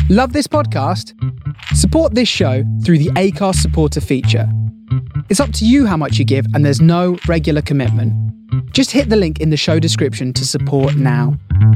Love this podcast? Support this show through the Acast supporter feature. It's up to you how much you give, and there's no regular commitment. Just hit the link in the show description to support now.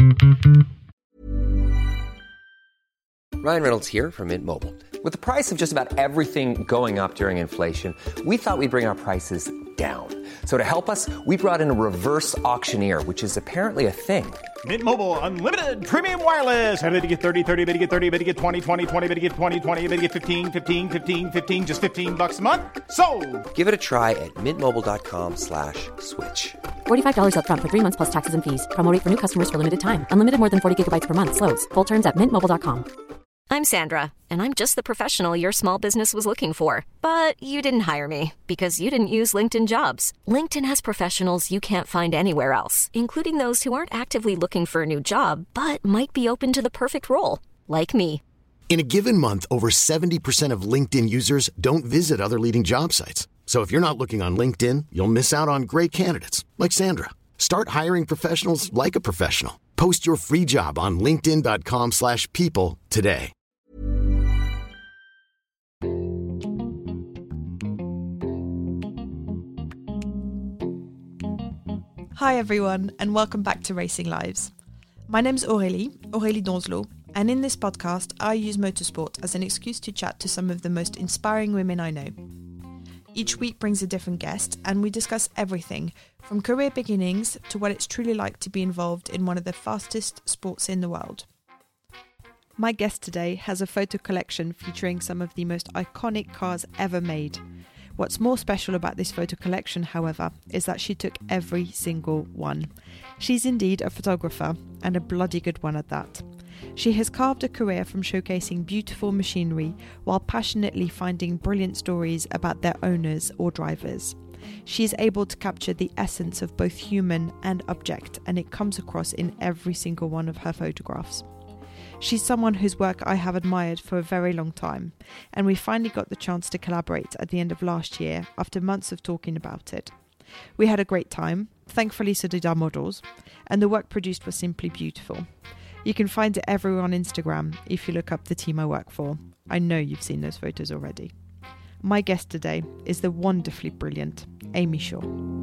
Ryan Reynolds here from Mint Mobile. With the price of just about everything going up during inflation, we thought we'd bring our prices down. So to help us, we brought in a reverse auctioneer, which is apparently a thing. Mint Mobile Unlimited Premium Wireless. How to get 30, 30, bit to get 30, bit to get 20, 20, 20, bit to get 20, 20, bit to get 15, 15, 15, 15, just $15 a month? Sold! Give it a try at mintmobile.com/switch. $45 up front for 3 months plus taxes and fees. Promo rate for new customers for limited time. Unlimited more than 40 gigabytes per month. Slows full terms at mintmobile.com. I'm Sandra, and I'm just the professional your small business was looking for. But you didn't hire me because you didn't use LinkedIn Jobs. LinkedIn has professionals you can't find anywhere else, including those who aren't actively looking for a new job, but might be open to the perfect role, like me. In a given month, over 70% of LinkedIn users don't visit other leading job sites. So if you're not looking on LinkedIn, you'll miss out on great candidates like Sandra. Start hiring professionals like a professional. Post your free job on linkedin.com/people today. Hi everyone, and welcome back to Racing Lives. My name's Aurélie Donzelot, and in this podcast I use motorsport as an excuse to chat to some of the most inspiring women I know. Each week brings a different guest, and we discuss everything from career beginnings to what it's truly like to be involved in one of the fastest sports in the world. My guest today has a photo collection featuring some of the most iconic cars ever made. What's more special about this photo collection, however, is that she took every single one. She's indeed a photographer, and a bloody good one at that. She has carved a career from showcasing beautiful machinery while passionately finding brilliant stories about their owners or drivers. She is able to capture the essence of both human and object, and it comes across in every single one of her photographs. She's someone whose work I have admired for a very long time, and we finally got the chance to collaborate at the end of last year after months of talking about it. We had a great time, thankfully so did our models, and the work produced was simply beautiful. You can find it everywhere on Instagram if you look up the team I work for. I know you've seen those photos already. My guest today is the wonderfully brilliant Amy Shaw.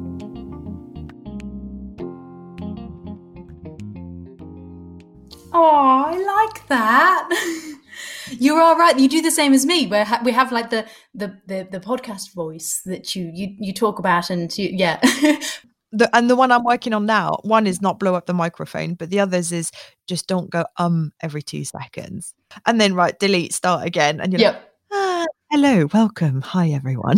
Oh, I like that. You are right. You do the same as me. Where we have like the podcast voice that you talk about, and yeah. And the one I'm working on now, one is not blow up the microphone, but the others is just don't go every 2 seconds, and then delete, start again, and you're like, hello, welcome, hi everyone.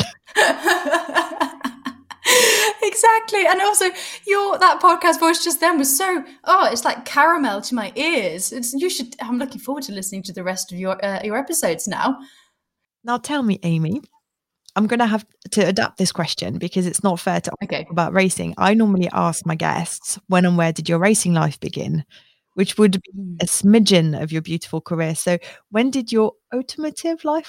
Exactly. And also that podcast voice just then was so, it's like caramel to my ears. I'm looking forward to listening to the rest of your episodes now. Now tell me, Amy, I'm going to have to adapt this question because it's not fair to talk about racing. I normally ask my guests, when and where did your racing life begin? Which would be a smidgen of your beautiful career. So when did your automotive life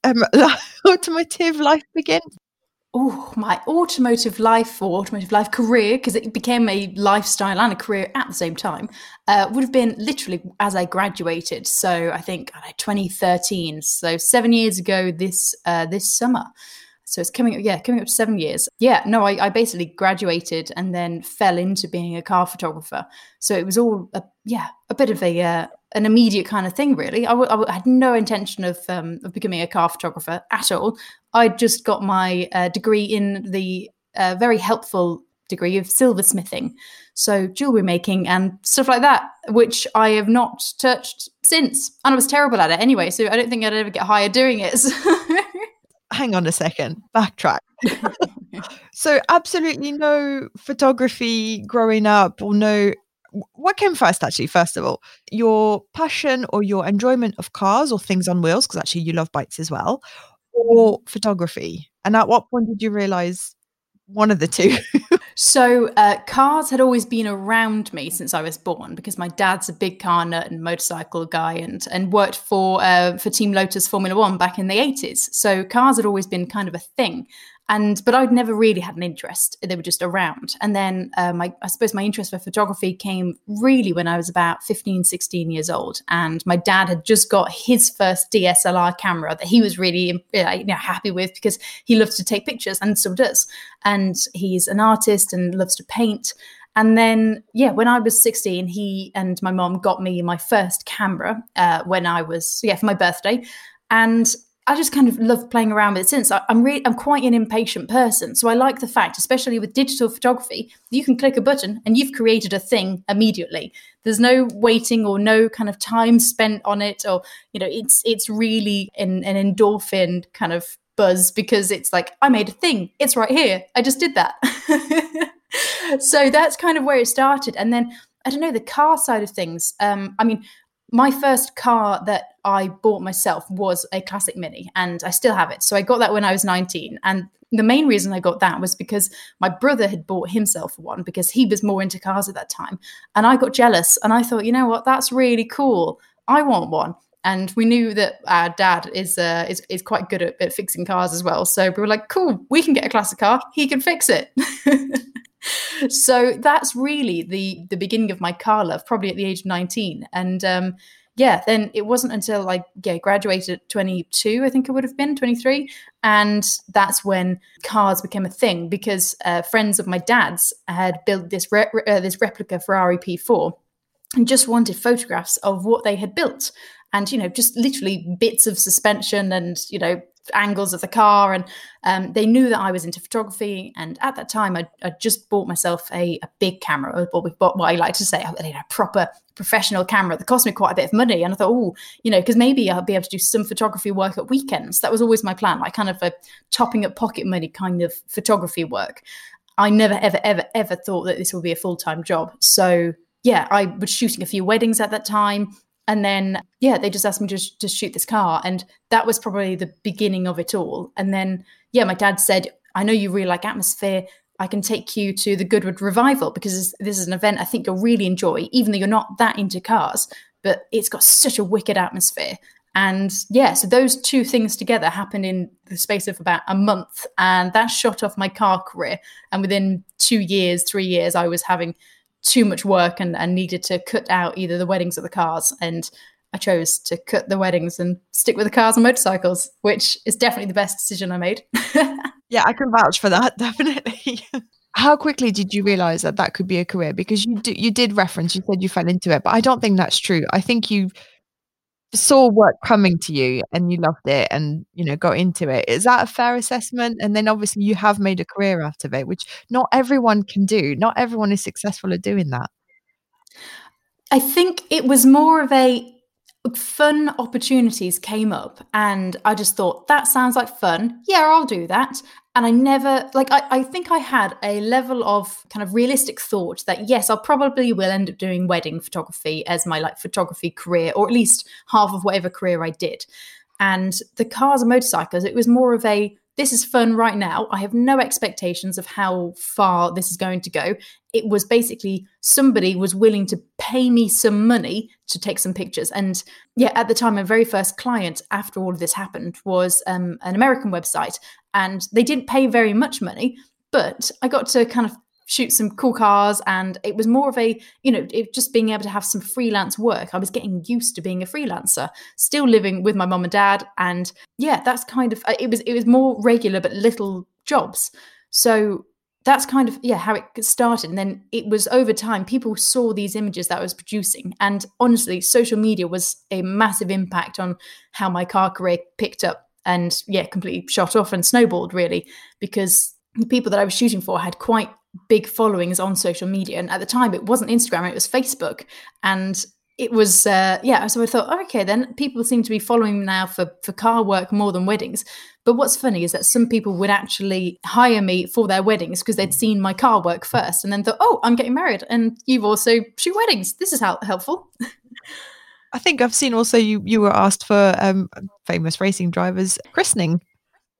begin? Oh, my automotive life career, because it became a lifestyle and a career at the same time, would have been literally as I graduated. So I think 2013. So 7 years ago this summer. So it's coming up to 7 years. Yeah, no, I basically graduated and then fell into being a car photographer. So it was all a bit of an immediate kind of thing, really. I had no intention of becoming a car photographer at all. I just got my degree in the very helpful degree of silversmithing, so jewelry making and stuff like that, which I have not touched since. And I was terrible at it anyway, so I don't think I'd ever get hired doing it. Hang on a second, backtrack. So absolutely no photography growing up, or no. What came first, actually, first of all? Your passion or your enjoyment of cars or things on wheels, because actually you love bikes as well, or photography? And at what point did you realise one of the two? So cars had always been around me since I was born, because my dad's a big car nut and motorcycle guy, and worked for Team Lotus Formula One back in the 80s. So cars had always been kind of a thing. But I'd never really had an interest. They were just around. And then I suppose my interest for photography came really when I was about 15, 16 years old. And my dad had just got his first DSLR camera that he was really happy with, because he loves to take pictures, and so does. And he's an artist and loves to paint. And then, when I was 16, he and my mom got me my first camera when I was, for my birthday. And I just kind of love playing around with it since. I'm quite an impatient person. So I like the fact, especially with digital photography, you can click a button and you've created a thing immediately. There's no waiting or no kind of time spent on it, or, it's really an endorphin kind of buzz, because it's like, I made a thing. It's right here. I just did that. So that's kind of where it started. And then, I don't know, the car side of things. My first car that I bought myself was a classic Mini, and I still have it. So I got that when I was 19. And the main reason I got that was because my brother had bought himself one, because he was more into cars at that time. And I got jealous, and I thought, you know what, that's really cool. I want one. And we knew that our dad is quite good at fixing cars as well. So we were like, cool, we can get a classic car. He can fix it. So that's really the beginning of my car love, probably at the age of 19. And then it wasn't until I graduated at 22, I think it would have been 23. And that's when cars became a thing, because friends of my dad's had built this replica Ferrari P4 and just wanted photographs of what they had built. And, just literally bits of suspension and, angles of the car. And they knew that I was into photography. And at that time, I just bought myself a big camera, or we bought what I like to say, a proper professional camera that cost me quite a bit of money. And I thought, because maybe I'll be able to do some photography work at weekends. That was always my plan, like kind of a topping up pocket money kind of photography work. I never, ever, ever, ever thought that this would be a full-time job. So I was shooting a few weddings at that time. And then, they just asked me to shoot this car. And that was probably the beginning of it all. And then, my dad said, I know you really like atmosphere. I can take you to the Goodwood Revival, because this is an event I think you'll really enjoy, even though you're not that into cars. But it's got such a wicked atmosphere. And so those two things together happened in the space of about a month. And that shot off my car career. And within 3 years, I was having too much work and needed to cut out either the weddings or the cars. And I chose to cut the weddings and stick with the cars and motorcycles, which is definitely the best decision I made. Yeah, I can vouch for that, definitely. How quickly did you realize that could be a career? Because you did reference, you said you fell into it, but I don't think that's true. I think you saw work coming to you and you loved it and, got into it. Is that a fair assessment? And then obviously you have made a career out of it, which not everyone can do. Not everyone is successful at doing that. I think it was more of a fun opportunities came up and I just thought, that sounds like fun. Yeah, I'll do that. And I never, I think I had a level of kind of realistic thought that, yes, I probably will end up doing wedding photography as my photography career, or at least half of whatever career I did. And the cars and motorcycles, it was more of a, this is fun right now. I have no expectations of how far this is going to go. It was basically somebody was willing to pay me some money to take some pictures. And at the time, my very first client after all of this happened was an American website. And they didn't pay very much money, but I got to kind of shoot some cool cars. And it was more of a, just being able to have some freelance work. I was getting used to being a freelancer, still living with my mom and dad. And that's kind of, it was more regular, but little jobs. So that's kind of, how it started. And then it was over time, people saw these images that I was producing. And honestly, social media was a massive impact on how my car career picked up and completely shot off and snowballed really, because the people that I was shooting for had quite big followings on social media. And at the time it wasn't Instagram, it was Facebook. And it was, so I thought, okay, then people seem to be following me now for car work more than weddings. But what's funny is that some people would actually hire me for their weddings because they'd seen my car work first and then thought, oh, I'm getting married and you've also shoot weddings. This is helpful. I think I've seen also you were asked for famous racing drivers' christening.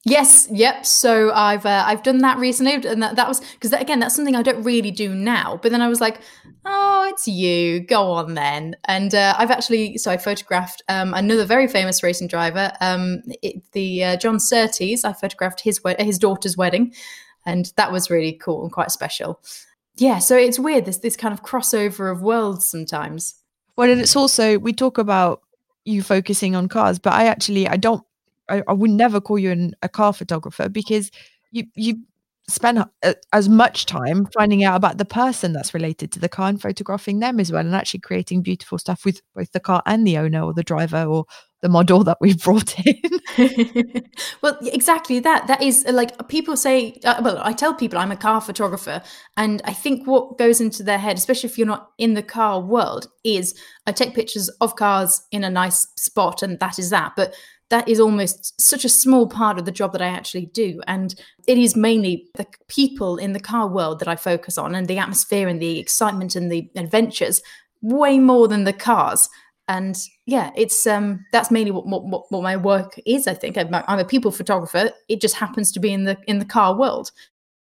Yes, yep. So I've done that recently, and that was because again, that's something I don't really do now. But then I was like, oh, it's you. Go on then. And I photographed another very famous racing driver, John Surtees. I photographed his daughter's wedding, and that was really cool and quite special. Yeah, so it's weird. This kind of crossover of worlds sometimes. Well, and it's also, we talk about you focusing on cars, but I would never call you a car photographer, because you spend as much time finding out about the person that's related to the car and photographing them as well, and actually creating beautiful stuff with both the car and the owner or the driver or the model that we've brought in. Well, exactly that. That is like people say, I tell people I'm a car photographer, and I think what goes into their head, especially if you're not in the car world, is I take pictures of cars in a nice spot and that is that. But that is almost such a small part of the job that I actually do. And it is mainly the people in the car world that I focus on, and the atmosphere and the excitement and the adventures, way more than the cars. And yeah, it's that's mainly what my work is. I think I'm a people photographer. It just happens to be in the car world.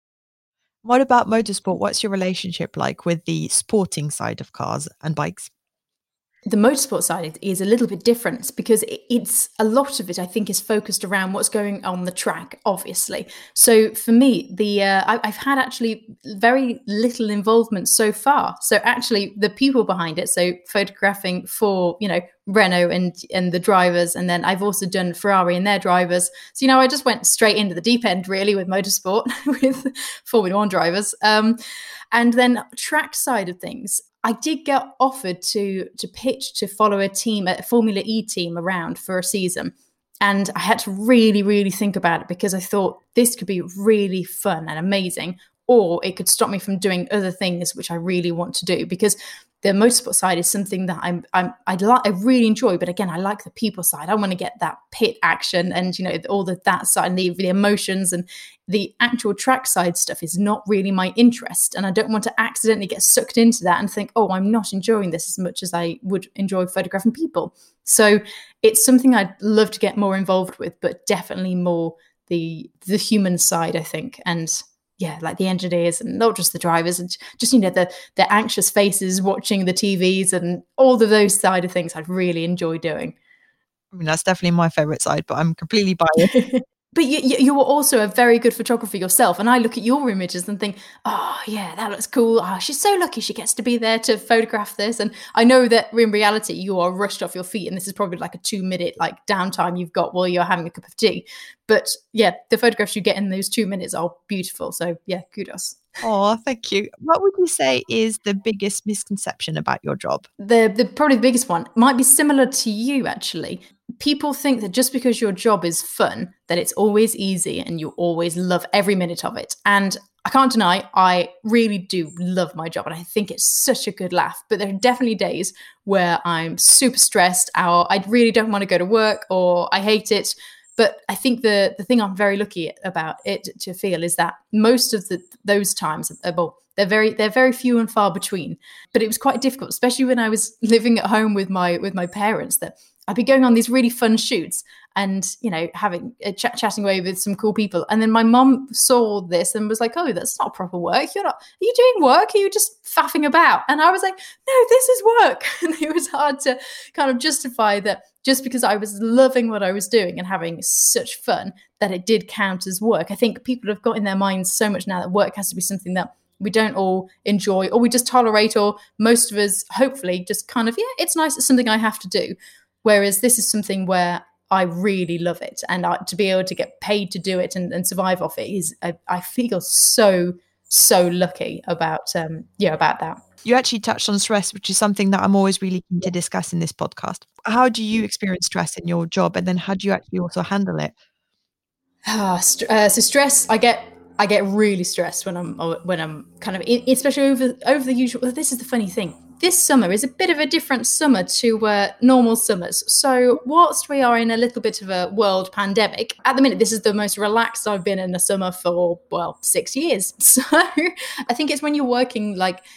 What about motorsport? What's your relationship like with the sporting side of cars and bikes? The motorsport side is a little bit different, because it's a lot of it, I think, is focused around what's going on the track, obviously. So for me, I've had actually very little involvement so far. So actually the people behind it, so photographing for, Renault and the drivers, and then I've also done Ferrari and their drivers. So, I just went straight into the deep end really with motorsport with Formula One drivers. And then track side of things, I did get offered to pitch to follow a Formula E team around for a season. And I had to really, really think about it, because I thought this could be really fun and amazing, or it could stop me from doing other things which I really want to do, because the motorsport side is something that I really enjoy. But again, I like the people side. I want to get that pit action and, all that side, and the emotions, and the actual track side stuff is not really my interest. And I don't want to accidentally get sucked into that and think, oh, I'm not enjoying this as much as I would enjoy photographing people. So it's something I'd love to get more involved with, but definitely more the human side, I think. And yeah, like the engineers and not just the drivers, and just, the anxious faces watching the TVs and all of those side of things I'd really enjoy doing. I mean, that's definitely my favorite side, but I'm completely biased. But you were also a very good photographer yourself. And I look at your images and think, oh, yeah, that looks cool. Oh, she's so lucky she gets to be there to photograph this. And I know that in reality, you are rushed off your feet. And this is probably like a 2-minute downtime you've got while you're having a cup of tea. But yeah, the photographs you get in those 2 minutes are beautiful. So yeah, kudos. Oh, thank you. What would you say is the biggest misconception about your job? The probably the biggest one might be similar to you, actually. People think that just because your job is fun, that it's always easy and you always love every minute of it. And I can't deny, I really do love my job and I think it's such a good laugh. But there are definitely days where I'm super stressed, or I really don't want to go to work, or I hate it. But I think the thing I'm very lucky about it to feel is that most of those times, they're very few and far between. But it was quite difficult, especially when I was living at home with my parents, that I'd be going on these really fun shoots and, having chatting away with some cool people. And then my mum saw this and was like, oh, that's not proper work. Are you doing work? Are you just faffing about? And I was like, no, this is work. And it was hard to kind of justify that just because I was loving what I was doing and having such fun, that it did count as work. I think people have got in their minds so much now that work has to be something that we don't all enjoy, or we just tolerate, or most of us hopefully just kind of, yeah, it's nice, it's something I have to do. Whereas this is something where I really love it, and to be able to get paid to do it and survive off it is, I feel so lucky about that. You actually touched on stress, which is something that I'm always really keen to discuss in this podcast. How do you experience stress in your job, and then how do you actually also handle it? So stress, I get really stressed when I'm kind of, especially over the usual. Well, this is the funny thing. This summer is a bit of a different summer to normal summers. So whilst we are in a little bit of a world pandemic, at the minute, this is the most relaxed I've been in a summer for, 6 years. So I think it's when you're working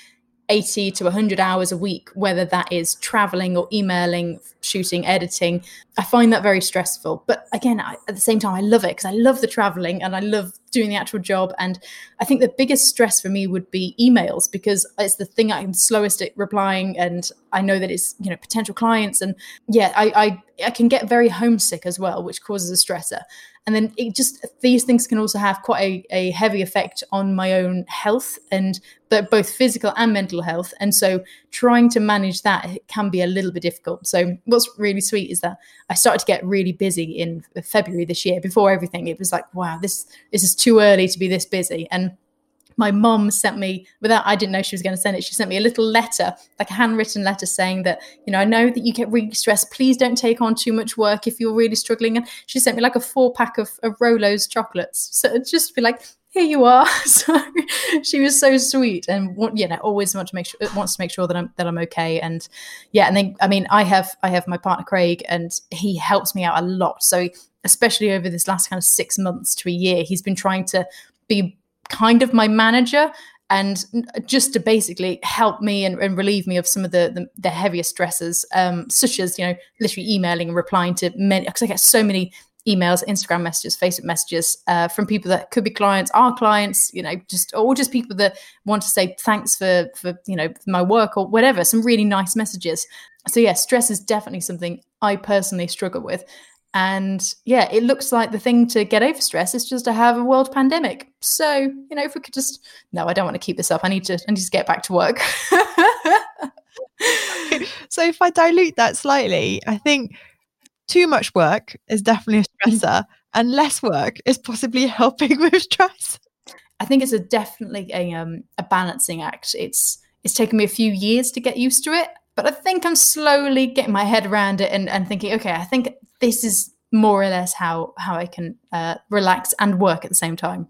80 to 100 hours a week, whether that is traveling or emailing, shooting, editing. I find that very stressful. But again, at the same time, I love it because I love the traveling and I love doing the actual job. And I think the biggest stress for me would be emails, because it's the thing I'm slowest at replying. And I know that it's, potential clients. And yeah, I can get very homesick as well, which causes a stressor. And then these things can also have quite a heavy effect on my own health, and both physical and mental health. And so trying to manage that can be a little bit difficult. So what's really sweet is that I started to get really busy in February this year. Before everything, it was like, wow, this is too early to be this busy. And my mom sent me, I didn't know she was going to send it, she sent me a little letter, like a handwritten letter saying that, I know that you get really stressed. Please don't take on too much work if you're really struggling. And she sent me like a 4-pack of Rolo's chocolates. So it'd just be like, here you are. So she was so sweet, and always wants to make sure that I'm okay. And yeah, and then I have my partner Craig, and he helps me out a lot. So especially over this last kind of 6 months to a year, he's been trying to be kind of my manager, and just to basically help me and relieve me of some of the heavier stresses, such as literally emailing and replying to many, because I get so many emails, Instagram messages, Facebook messages from people that could be clients, our clients, just people that want to say thanks for my work or whatever, some really nice messages. So yeah, stress is definitely something I personally struggle with. And yeah, it looks like the thing to get over stress is just to have a world pandemic. So, if we could just, no, I don't want to keep this up. I need to get back to work. So if I dilute that slightly, I think too much work is definitely a stressor, and less work is possibly helping with stress. I think it's definitely a balancing act. It's taken me a few years to get used to it, but I think I'm slowly getting my head around it and thinking, okay, I think this is more or less how I can relax and work at the same time.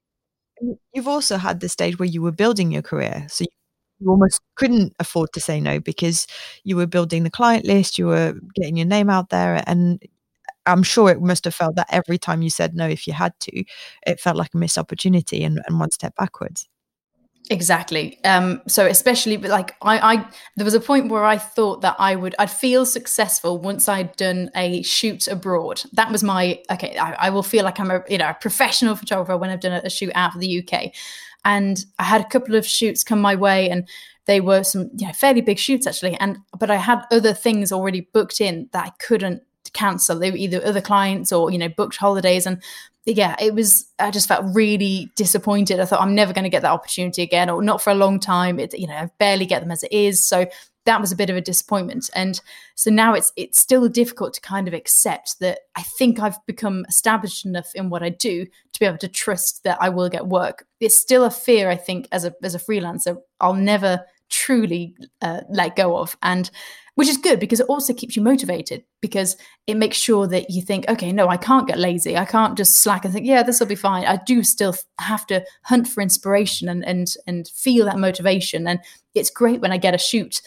You've also had the stage where you were building your career. So you almost couldn't afford to say no, because you were building the client list, you were getting your name out there. And I'm sure it must have felt that every time you said no, if you had to, it felt like a missed opportunity and one step backwards. Exactly. So especially like I there was a point where I thought that I'd feel successful once I'd done a shoot abroad. That was I will feel like I'm a professional photographer when I've done a shoot out of the UK. And I had a couple of shoots come my way, and they were some fairly big shoots actually. But I had other things already booked in that I couldn't cancel. They were either other clients or booked holidays, and yeah, I just felt really disappointed. I thought I'm never going to get that opportunity again, or not for a long time. I barely get them as it is. So that was a bit of a disappointment. And so now it's still difficult to kind of accept that I think I've become established enough in what I do to be able to trust that I will get work. It's still a fear, I think, as a freelancer, I'll never truly let go of. And which is good, because it also keeps you motivated, because it makes sure that you think, okay, no, I can't get lazy. I can't just slack and think, yeah, this will be fine. I do still have to hunt for inspiration and feel that motivation. And it's great when I get a shoot,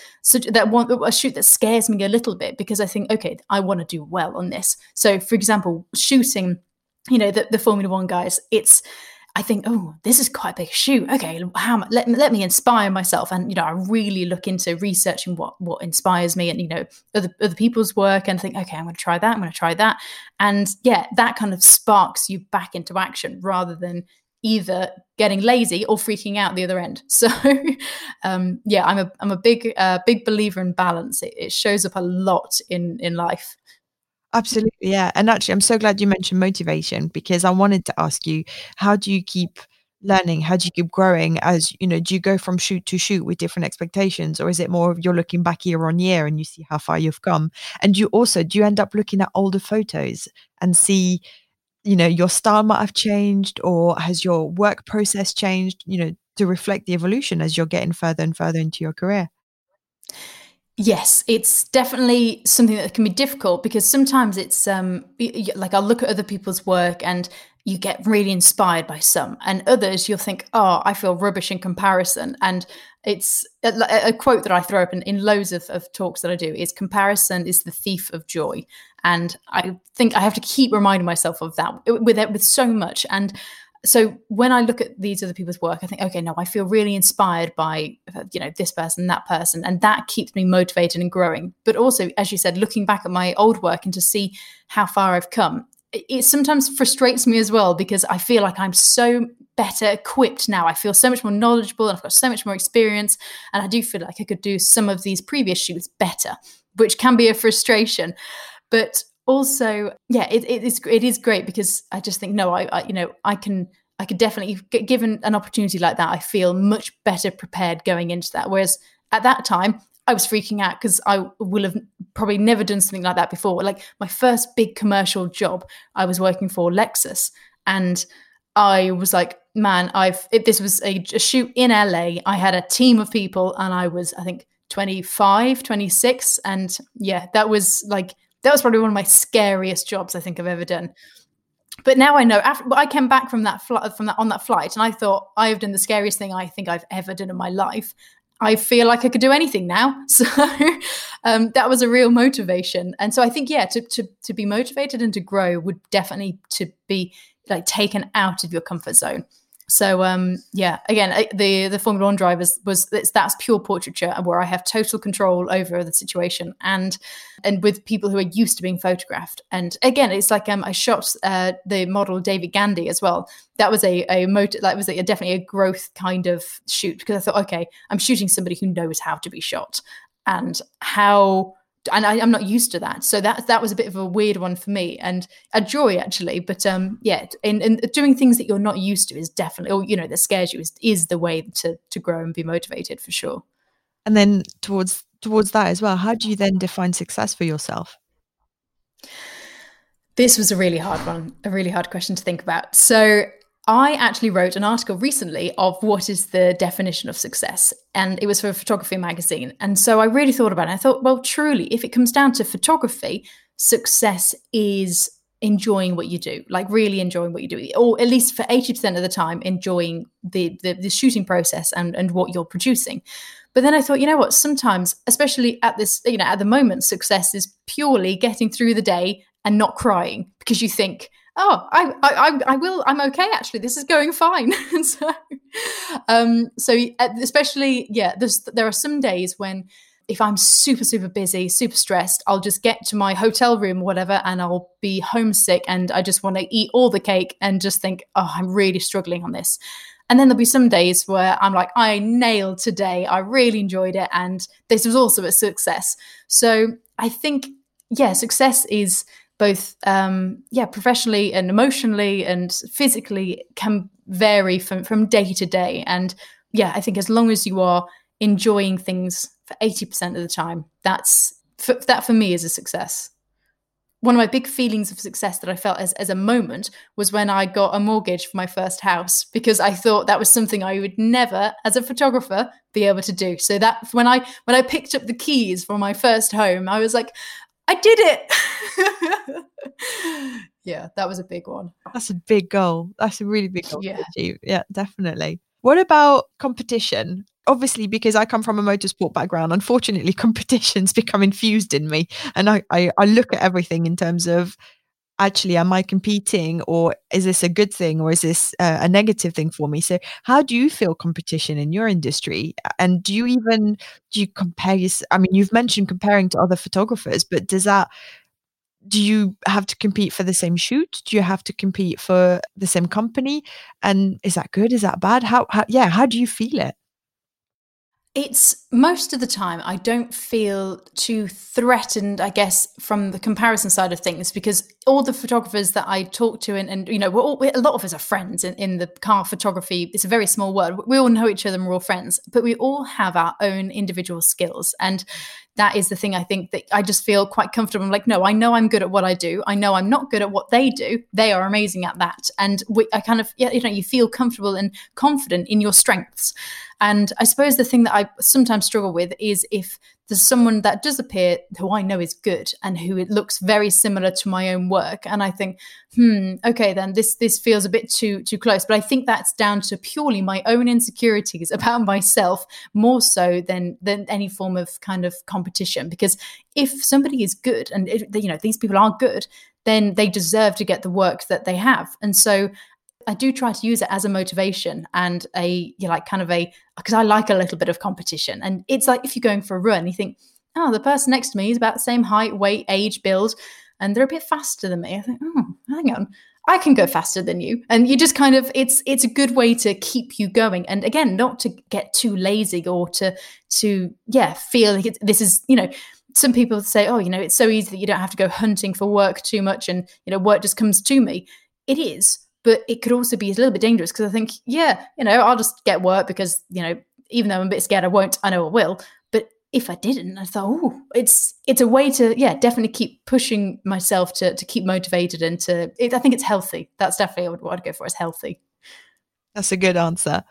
a shoot that scares me a little bit, because I think, okay, I want to do well on this. So for example, shooting, the Formula One guys, I think, oh, this is quite a big shoot. Okay, let me inspire myself. And, I really look into researching what inspires me and, other people's work, and think, okay, I'm going to try that. I'm going to try that. And yeah, that kind of sparks you back into action, rather than either getting lazy or freaking out the other end. So yeah, I'm a big believer in balance. It shows up a lot in life. Absolutely, yeah. And actually, I'm so glad you mentioned motivation, because I wanted to ask you, how do you keep learning? How do you keep growing? As do you go from shoot to shoot with different expectations, or is it more of you're looking back year on year and you see how far you've come? And do you end up looking at older photos and see, your style might have changed, or has your work process changed, to reflect the evolution as you're getting further and further into your career? Yes, it's definitely something that can be difficult, because sometimes it's like I'll look at other people's work and you get really inspired by some, and others you'll think, oh, I feel rubbish in comparison. And it's a quote that I throw up in loads of talks that I do is, comparison is the thief of joy. And I think I have to keep reminding myself of that with so much. And So when I look at these other people's work, I think, okay, no, I feel really inspired by, this person, that person, and that keeps me motivated and growing. But also, as you said, looking back at my old work and to see how far I've come, it sometimes frustrates me as well, because I feel like I'm so better equipped now. I feel so much more knowledgeable and I've got so much more experience. And I do feel like I could do some of these previous shoots better, which can be a frustration. But also, yeah, it is great, because I just think, no, I could definitely get given an opportunity like that. I feel much better prepared going into that. Whereas at that time, I was freaking out because I will have probably never done something like that before. Like my first big commercial job, I was working for Lexus, and I was like, man, this was a shoot in LA. I had a team of people, and I was, I think, 25, 26, and yeah, that was probably one of my scariest jobs I think I've ever done. But now I know, after I came back from that on that flight, and I thought, I have done the scariest thing I think I've ever done in my life. I feel like I could do anything now. So that was a real motivation. And so I think, yeah, to be motivated and to grow would definitely to be like taken out of your comfort zone. So yeah, again, the Formula One drivers that's pure portraiture, where I have total control over the situation, and with people who are used to being photographed. And again, it's like I shot the model David Gandy as well. That was definitely a growth kind of shoot, because I thought, okay, I'm shooting somebody who knows how to be shot, and I'm not used to that. So that was a bit of a weird one for me, and a joy actually. But yeah, in doing things that you're not used to is definitely, or that scares you, is the way to grow and be motivated for sure. And then towards that as well, how do you then define success for yourself? This was a really hard one, a really hard question to think about. So I actually wrote an article recently of what is the definition of success, and it was for a photography magazine. And so I really thought about it. I thought, well, truly, if it comes down to photography, success is enjoying what you do, like really enjoying what you do, or at least for 80% of the time, enjoying the shooting process and what you're producing. But then I thought, you know what, sometimes, especially at this, at the moment, success is purely getting through the day and not crying, because you think, oh, I'm okay, actually, this is going fine. So especially, yeah, there are some days when, if I'm super, super busy, super stressed, I'll just get to my hotel room or whatever, and I'll be homesick, and I just want to eat all the cake and just think, oh, I'm really struggling on this. And then there'll be some days where I'm like, I nailed today, I really enjoyed it, and this was also a success. So I think, yeah, success is both, professionally and emotionally and physically can vary from day to day. And yeah, I think as long as you are enjoying things for 80% of the time, that for me is a success. One of my big feelings of success that I felt as a moment was when I got a mortgage for my first house, because I thought that was something I would never, as a photographer, be able to do. So that when I picked up the keys for my first home, I was like, I did it. Yeah, that was a big one. That's a big goal. That's a really big goal to achieve. Yeah, definitely. What about competition? Obviously, because I come from a motorsport background, unfortunately, competition's become infused in me. And I look at everything in terms of, actually, am I competing, or is this a good thing, or is this a negative thing for me? So how do you feel competition in your industry? And do you compare? I mean, you've mentioned comparing to other photographers, but do you have to compete for the same shoot? Do you have to compete for the same company? And is that good? Is that bad? How do you feel it? It's most of the time I don't feel too threatened, I guess, from the comparison side of things, because all the photographers that I talk to, and a lot of us are friends in the car photography. It's a very small world. We all know each other and we're all friends, but we all have our own individual skills. And that is the thing, I think, that I just feel quite comfortable. I'm like, no, I know I'm good at what I do. I know I'm not good at what they do. They are amazing at that. And you feel comfortable and confident in your strengths. And I suppose the thing that I sometimes struggle with is if there's someone that does appear who I know is good and who it looks very similar to my own work, and I think, okay, then this feels a bit too close. But I think that's down to purely my own insecurities about myself, more so than any form of kind of competition. Because if somebody is good, and these people are good, then they deserve to get the work that they have. And so I do try to use it as a motivation and because I like a little bit of competition. And it's like if you're going for a run, you think, oh, the person next to me is about the same height, weight, age, build, and they're a bit faster than me. I think, oh, hang on, I can go faster than you. And you just kind of, it's a good way to keep you going. And again, not to get too lazy or to feel like this is, some people say, oh, it's so easy that you don't have to go hunting for work too much and, work just comes to me. It is, but it could also be a little bit dangerous because I think, I'll just get work because, even though I'm a bit scared, I know I will. But if I didn't, I thought, oh, it's a way to, definitely keep pushing myself to keep motivated and I think it's healthy. That's definitely what I'd go for, is healthy. That's a good answer.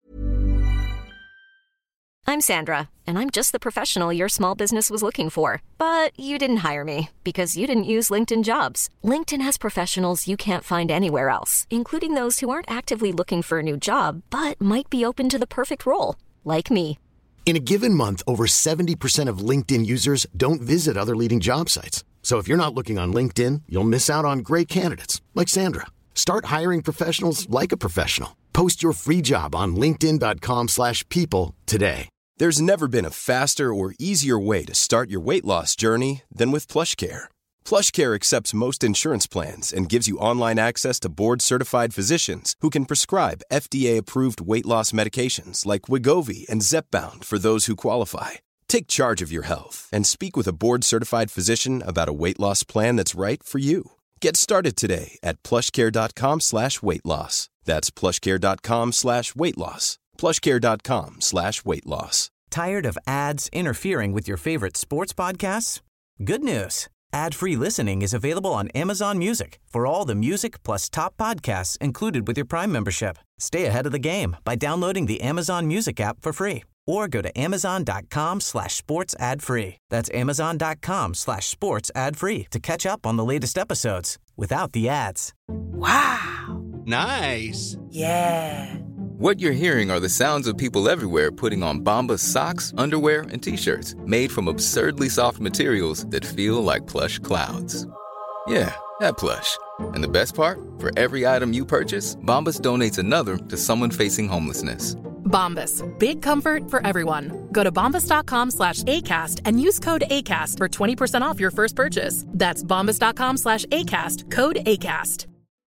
I'm Sandra, and I'm just the professional your small business was looking for. But you didn't hire me because you didn't use LinkedIn Jobs. LinkedIn has professionals you can't find anywhere else, including those who aren't actively looking for a new job, but might be open to the perfect role, like me. In a given month, over 70% of LinkedIn users don't visit other leading job sites. So if you're not looking on LinkedIn, you'll miss out on great candidates like Sandra. Start hiring professionals like a professional. Post your free job on linkedin.com/people today. There's never been a faster or easier way to start your weight loss journey than with PlushCare. PlushCare accepts most insurance plans and gives you online access to board-certified physicians who can prescribe FDA-approved weight loss medications like Wegovy and Zepbound for those who qualify. Take charge of your health and speak with a board-certified physician about a weight loss plan that's right for you. Get started today at plushcare.com/weightloss. That's plushcare.com/weightloss. plushcare.com/weightloss. Tired of ads interfering with your favorite sports podcasts? Good news. Ad-free listening is available on Amazon Music for all the music plus top podcasts included with your Prime membership. Stay ahead of the game by downloading the Amazon Music app for free or go to amazon.com/sports ad free. That's amazon.com/sports ad free to catch up on the latest episodes without the ads. Wow. Nice. Yeah. What you're hearing are the sounds of people everywhere putting on Bombas socks, underwear, and T-shirts made from absurdly soft materials that feel like plush clouds. Yeah, that plush. And the best part? For every item you purchase, Bombas donates another to someone facing homelessness. Bombas. Big comfort for everyone. Go to bombas.com/ACAST and use code ACAST for 20% off your first purchase. That's bombas.com/ACAST. Code ACAST.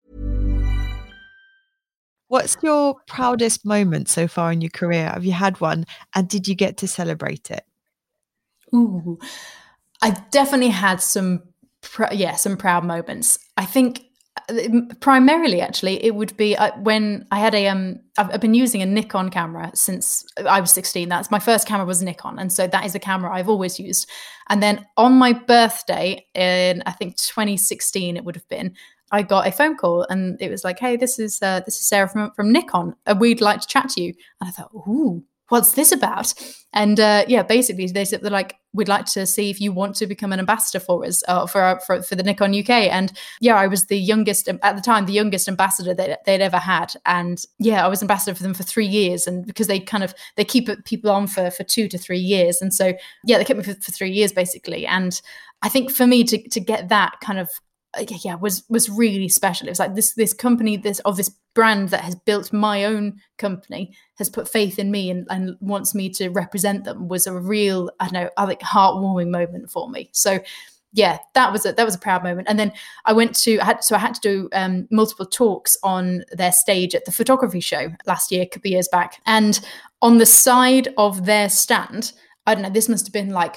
What's your proudest moment so far in your career? Have you had one? And did you get to celebrate it? Ooh, I've definitely had some proud moments. I think primarily, actually, it would be when I had I've been using a Nikon camera since I was 16. That's my first camera was Nikon. And so that is the camera I've always used. And then on my birthday in, I think 2016, it would have been, I got a phone call and it was like, hey, this is Sarah from Nikon. We'd like to chat to you. And I thought, ooh, what's this about? And basically they said, they're like, we'd like to see if you want to become an ambassador for us, for the Nikon UK. And yeah, I was the youngest at the time, the youngest ambassador they'd ever had. And yeah, I was ambassador for them for 3 years. And because they keep people on for 2 to 3 years. And so, yeah, they kept me for 3 years basically. And I think for me to get that kind of, was really special. It was like this company, this brand that has built my own company has put faith in me and wants me to represent them was a real, heartwarming moment for me. So yeah, that was a proud moment. And then I had to do multiple talks on their stage at the photography show last year, a couple of years back. And on the side of their stand, I don't know, this must have been like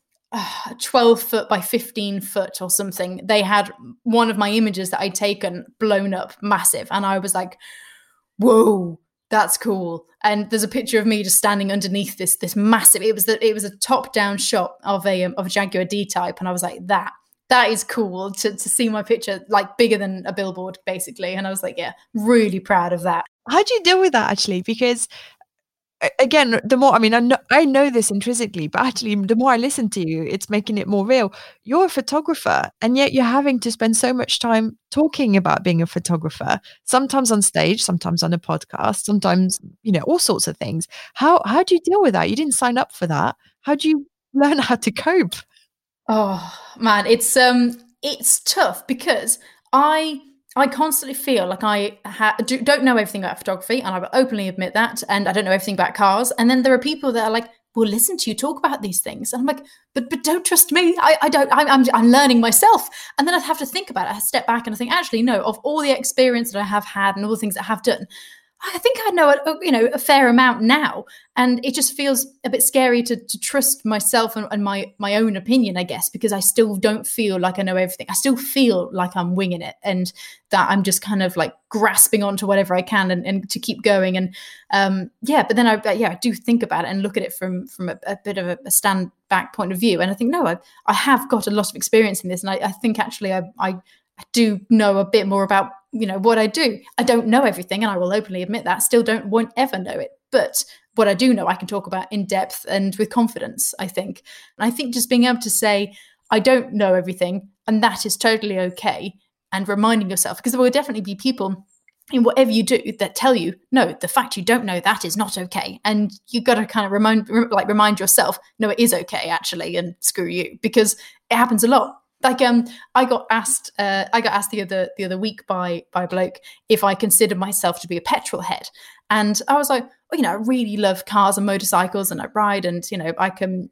12 foot by 15 foot or something. They had one of my images that I'd taken blown up massive. And I was like, whoa, that's cool. And there's a picture of me just standing underneath this massive, it was a top down shot of a Jaguar D-Type. And I was like, that is cool to see my picture like bigger than a billboard basically. And I was like, yeah, really proud of that. How do you deal with that actually? Because again, the more, I know this intrinsically, but actually the more I listen to you, it's making it more real. You're a photographer and yet you're having to spend so much time talking about being a photographer, sometimes on stage, sometimes on a podcast, sometimes, all sorts of things. How do you deal with that? You didn't sign up for that. How do you learn how to cope? Oh man, it's tough because I I constantly feel like I don't know everything about photography, and I will openly admit that, and I don't know everything about cars. And then there are people that are like, "Well, listen to you talk about these things," and I'm like, "But don't trust me. I don't. I'm learning myself." And then I have to think about it. I step back and I think, actually, no. Of all the experience that I have had and all the things that I have done, I think I know a fair amount now, and it just feels a bit scary to trust myself and my own opinion, I guess, because I still don't feel like I know everything. I still feel like I'm winging it, and that I'm just kind of like grasping onto whatever I can and to keep going. And but then I do think about it and look at it from a bit of a stand back point of view, and I think no, I have got a lot of experience in this, and I think actually I do know a bit more about what I do. I don't know everything, and I will openly admit that. Still won't ever know it, but what I do know, I can talk about in depth and with confidence, I think. And I think just being able to say, I don't know everything, and that is totally okay, and reminding yourself, because there will definitely be people in whatever you do that tell you, no, the fact you don't know that is not okay. And you've got to kind of remind yourself, no, it is okay, actually, and screw you, because it happens a lot. Like I got asked the other week by a bloke if I considered myself to be a petrol head, and I was like, well, I really love cars and motorcycles, and I ride, and I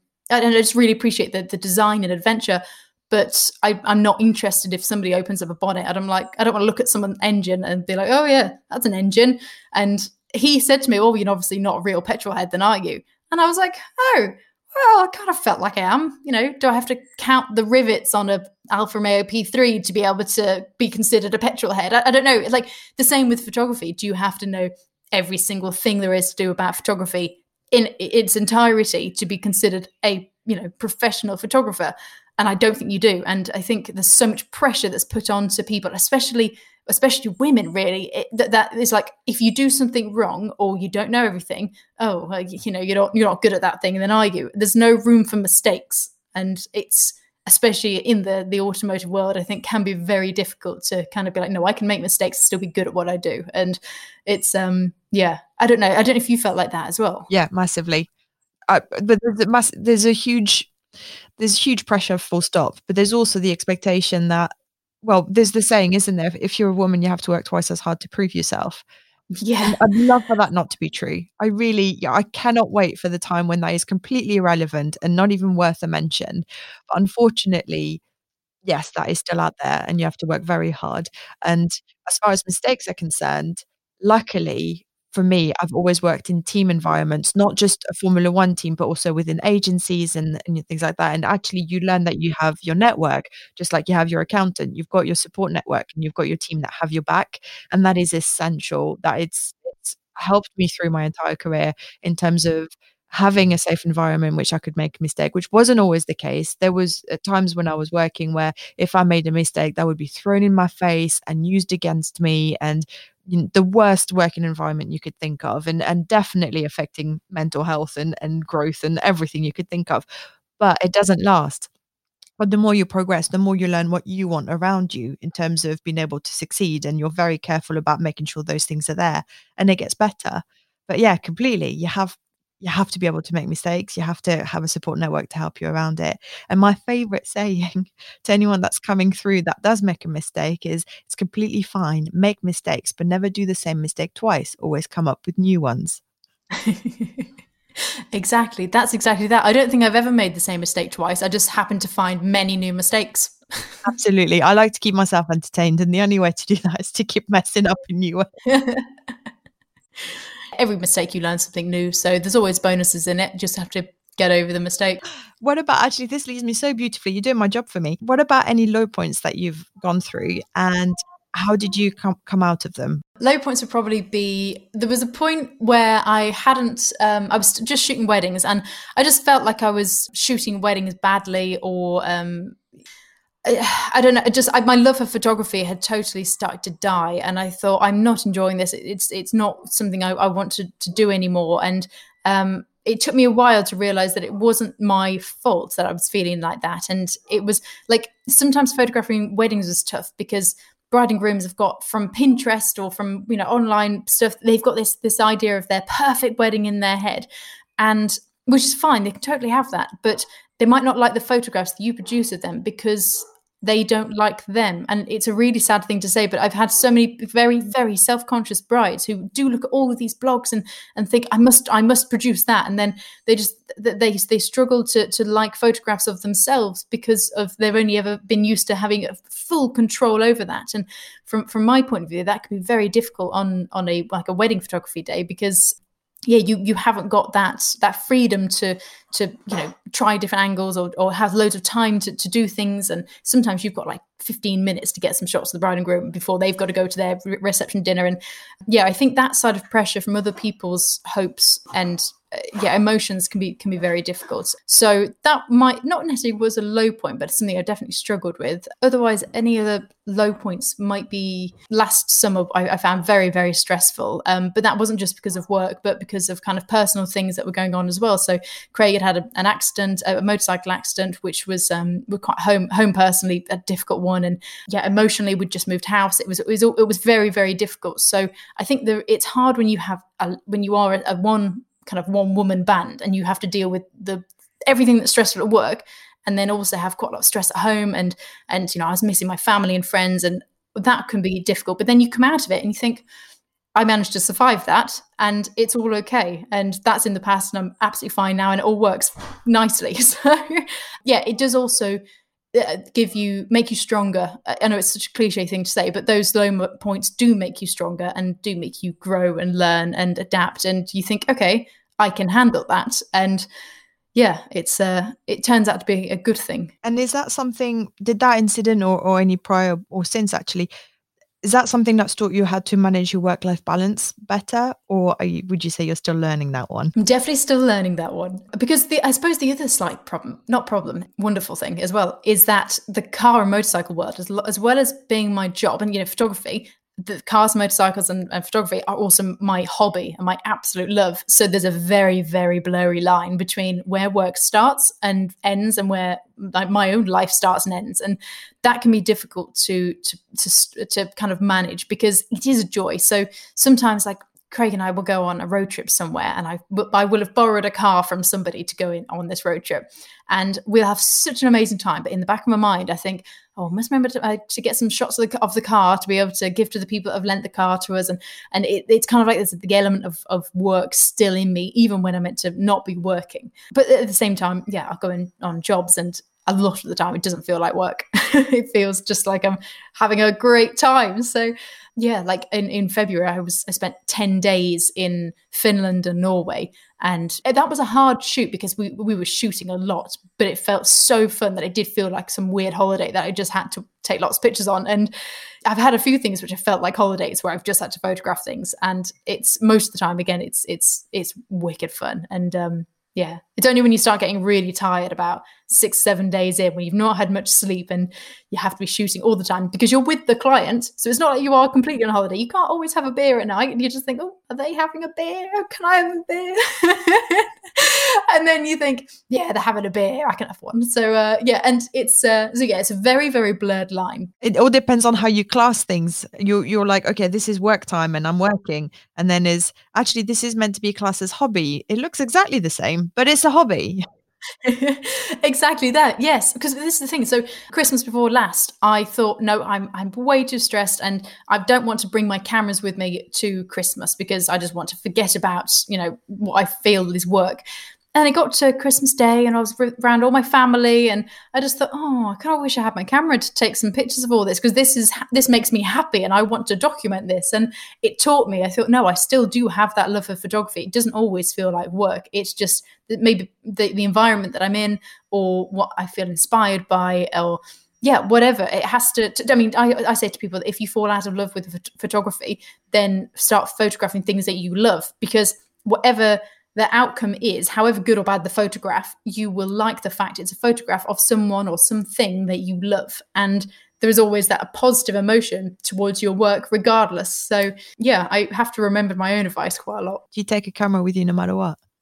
just really appreciate the design and adventure, but I'm not interested if somebody opens up a bonnet and I'm like, I don't want to look at someone's engine and be like, oh yeah, that's an engine. And he said to me, well, you're obviously not a real petrol head, then are you? And I was like, oh. Well, I kind of felt like I am. Do I have to count the rivets on a Alfa Romeo P3 to be able to be considered a petrol head? I don't know. Like the same with photography. Do you have to know every single thing there is to do about photography in its entirety to be considered a professional photographer? And I don't think you do. And I think there's so much pressure that's put on to people, especially women, really, that is like, if you do something wrong or you don't know everything, you're not good at that thing, and then are you? There's no room for mistakes, and it's, especially in the automotive world, I think can be very difficult to kind of be like, no, I can make mistakes and still be good at what I do. And it's I don't know if you felt like that as well. Yeah, massively. But there's huge pressure, full stop, but there's also the expectation that, well, there's the saying, isn't there? If you're a woman, you have to work twice as hard to prove yourself. Yeah. I'd love for that not to be true. I cannot wait for the time when that is completely irrelevant and not even worth a mention. But unfortunately, yes, that is still out there, and you have to work very hard. And as far as mistakes are concerned, luckily for me, I've always worked in team environments, not just a Formula One team, but also within agencies and things like that. And actually, you learn that you have your network, just like you have your accountant. You've got your support network, and you've got your team that have your back. And that is essential. That it's helped me through my entire career in terms of having a safe environment in which I could make a mistake, which wasn't always the case. There was times when I was working where if I made a mistake, that would be thrown in my face and used against me, and the worst working environment you could think of, and definitely affecting mental health and growth and everything you could think of. But it doesn't last. But the more you progress, the more you learn what you want around you in terms of being able to succeed, and you're very careful about making sure those things are there, and it gets better. But yeah, completely. You have to be able to make mistakes. You have to have a support network to help you around it. And my favorite saying to anyone that's coming through that does make a mistake is, it's completely fine. Make mistakes, but never do the same mistake twice. Always come up with new ones. Exactly. That's exactly that. I don't think I've ever made the same mistake twice. I just happen to find many new mistakes. Absolutely. I like to keep myself entertained, and the only way to do that is to keep messing up in new ways. Every mistake you learn something new, so there's always bonuses in it. You just have to get over the mistake. What about, actually, this leads me so beautifully, you're doing my job for me. What about any low points that you've gone through, and how did you come out of them? Low points would probably be, there was a point where I was just shooting weddings, and I just felt like I was shooting weddings badly, or I don't know, my love for photography had totally started to die, and I thought, I'm not enjoying this. It's not something I want to do anymore. And it took me a while to realize that it wasn't my fault that I was feeling like that. And it was like, sometimes photographing weddings was tough because bride and grooms have got, from Pinterest or from online stuff, they've got this idea of their perfect wedding in their head, and which is fine, they can totally have that, but they might not like the photographs that you produce of them because they don't like them. And it's a really sad thing to say, but I've had so many very, very self-conscious brides who do look at all of these blogs and think, I must produce that. And then they struggle to like photographs of themselves because of they've only ever been used to having a full control over that. And from my point of view, that can be very difficult on a wedding photography day, because you haven't got that freedom to try different angles or have loads of time to do things. And sometimes you've got like 15 minutes to get some shots of the bride and groom before they've got to go to their reception dinner. And I think that side of pressure from other people's hopes and emotions can be very difficult. So that might not necessarily was a low point, but it's something I definitely struggled with. Otherwise, any other low points might be last summer I found very, very stressful. But that wasn't just because of work, but because of kind of personal things that were going on as well. So Craig had an accident, a motorcycle accident, which was quite home personally a difficult one. And emotionally we'd just moved house. It was very, very difficult. So I think it's hard when you are a one woman band and you have to deal with everything that's stressful at work, and then also have quite a lot of stress at home. And I was missing my family and friends, and that can be difficult. But then you come out of it and you think, I managed to survive that and it's all okay. And that's in the past and I'm absolutely fine now and it all works nicely. So it does also make you stronger. I know it's such a cliche thing to say, but those low points do make you stronger and do make you grow and learn and adapt. And you think, okay, I can handle that. And it turns out to be a good thing. And is that something, did that incident or any prior or since actually, is that something that's taught you how to manage your work-life balance better? Or would you say you're still learning that one? I'm definitely still learning that one. Because I suppose the other slight wonderful thing as well, is that the car and motorcycle world, as well as being my job and, photography, the cars, motorcycles and photography are also my hobby and my absolute love. So there's a very, very blurry line between where work starts and ends and where my own life starts and ends. And that can be difficult to kind of manage because it is a joy. So sometimes like Craig and I will go on a road trip somewhere and I will have borrowed a car from somebody to go in on this road trip and we'll have such an amazing time. But in the back of my mind, I think, I must remember to get some shots of the car to be able to give to the people that have lent the car to us. And it's kind of like there's the element of work still in me, even when I'm meant to not be working. But at the same time, I'll go in on jobs and a lot of the time it doesn't feel like work. It feels just like I'm having a great time. So like in February, I spent 10 days in Finland and Norway. And that was a hard shoot because we were shooting a lot, but it felt so fun that it did feel like some weird holiday that I just had to take lots of pictures on. And I've had a few things which have felt like holidays where I've just had to photograph things. And it's most of the time, again, it's wicked fun. And it's only when you start getting really tired about 6-7 days in, when you've not had much sleep and you have to be shooting all the time because you're with the client. So it's not like you are completely on holiday. You can't always have a beer at night and you just think, oh, are they having a beer? Can I have a beer? And then you think, they're having a beer. I can have one. So, and it's a very, very blurred line. It all depends on how you class things. You're like, okay, this is work time and I'm working. And then this is meant to be classed as hobby. It looks exactly the same, but it's a hobby. Exactly that. Yes, because this is the thing. So Christmas before last, I thought, no, I'm way too stressed and I don't want to bring my cameras with me to Christmas because I just want to forget about, what I feel is work. And I got to Christmas Day and I was around all my family and I just thought, I kind of wish I had my camera to take some pictures of all this because this makes me happy and I want to document this. And it taught me, I thought, no, I still do have that love for photography. It doesn't always feel like work. It's just maybe the environment that I'm in or what I feel inspired by or whatever. It has to I say to people that if you fall out of love with photography, then start photographing things that you love because whatever the outcome is, however good or bad the photograph, you will like the fact it's a photograph of someone or something that you love. And there is always that positive emotion towards your work regardless. So I have to remember my own advice quite a lot. Do you take a camera with you no matter what?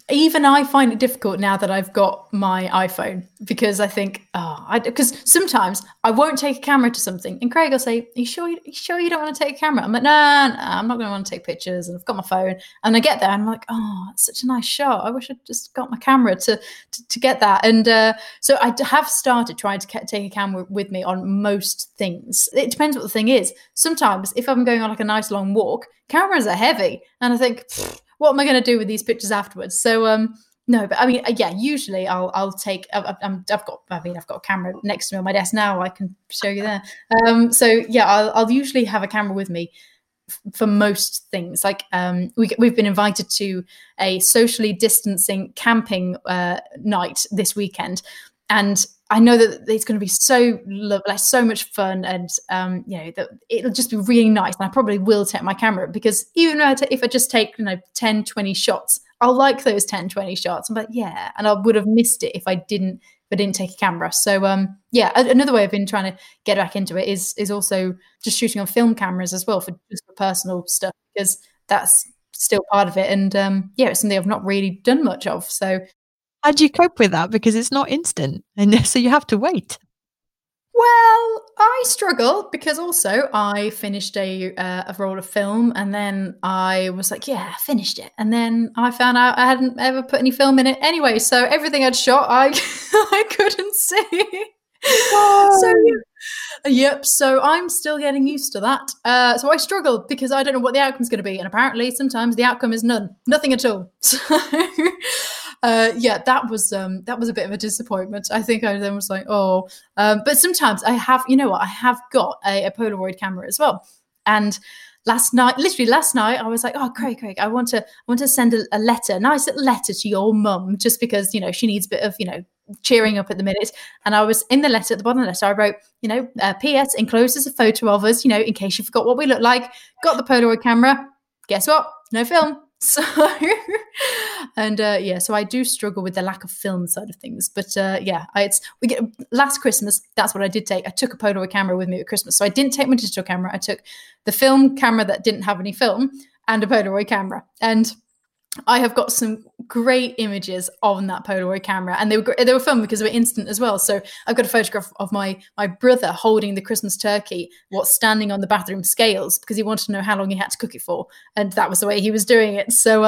even I find it difficult now that I've got my iPhone, because I think, because sometimes I won't take a camera to something, and Craig will say, "Are you sure you don't want to take a camera?" I'm like, no, I'm not going to want to take pictures, and I've got my phone, and I get there, and I'm like, oh, it's such a nice shot. I wish I'd just got my camera to get that. And so I have started trying to take a camera with me on most things. It depends what the thing is. Sometimes if I'm going on like a nice long walk, cameras are heavy, and I think, what am I going to do with these pictures afterwards? So no, but I mean, yeah, usually I'll take. I've got a camera next to me on my desk now. I can show you there. So yeah, I'll usually have a camera with me for most things. Like we've been invited to a socially distancing camping night this weekend, and I know that it's going to be so much fun, and that it'll just be really nice. And I probably will take my camera, because even if I just take 10, 20 shots, I'll like those 10, 20 shots. I'm like, yeah, and I would have missed it if I didn't take a camera. So another way I've been trying to get back into it is also just shooting on film cameras as well, for personal stuff, because that's still part of it. And it's something I've not really done much of. So. How do you cope with that? Because it's not instant, and so you have to wait. Well, I struggle, because also I finished a roll of film, and then I was like, yeah, I finished it. And then I found out I hadn't ever put any film in it anyway. So everything I'd shot, I couldn't see. So yep. So I'm still getting used to that. So I struggle, because I don't know what the outcome's going to be. And apparently sometimes the outcome is nothing at all. So that was a bit of a disappointment. I think I then was like, but sometimes I have, I have got a Polaroid camera as well. And literally last night, I was like, oh, Craig, I want to send a nice little letter to your mum, just because, she needs a bit of, cheering up at the minute. And I was in the letter, at the bottom of the letter, I wrote, P.S. enclosed as a photo of us, in case you forgot what we look like. Got the Polaroid camera. Guess what? No film. So, and so I do struggle with the lack of film side of things. But last Christmas, that's what I did take. I took a Polaroid camera with me at Christmas. So I didn't take my digital camera. I took the film camera that didn't have any film, and a Polaroid camera. And I have got some great images on that Polaroid camera, and they were fun because they were instant as well. So I've got a photograph of my brother holding the Christmas turkey, standing on the bathroom scales, because he wanted to know how long he had to cook it for, and that was the way he was doing it. So